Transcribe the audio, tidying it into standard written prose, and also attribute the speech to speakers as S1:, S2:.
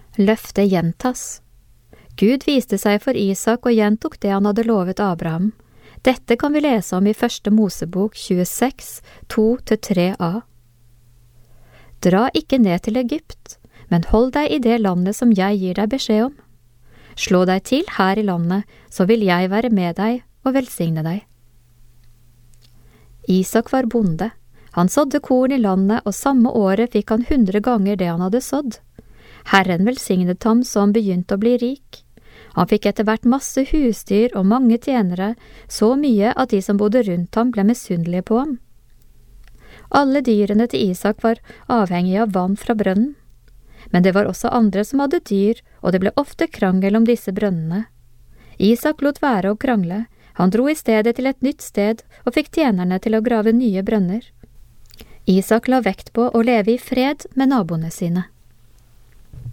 S1: Løftet gjentas. Gud viste seg for Isak og gjentok det han hadde lovet Abraham. Dette kan vi lese om i 1. Mosebok 26, 2-3a. Dra ikke ned til Egypt, men hold deg i det landet som jeg gir deg beskjed om. Slå deg til her i landet, så vil jeg være med deg og velsigne deg. Isak var bonde. Han sådde korn i landet, og samme året fikk han 100 ganger det han hadde sådd. Herren velsignet ham så han begynte å bli rik. Han fikk etter hvert masse husdyr og mange tjenere, så mye at de som bodde rundt ham ble misunnelige på ham. Alle dyrene til Isak var avhengige av vann fra brønnen. Men det var også andre som hadde dyr, og det ble ofte krangel om disse brønnene. Isak lot være å krangle. Han dro i stedet til et nytt sted og fikk tjenerne til å grave nye brønner. Isak la vekt på å leve i fred med naboene sine.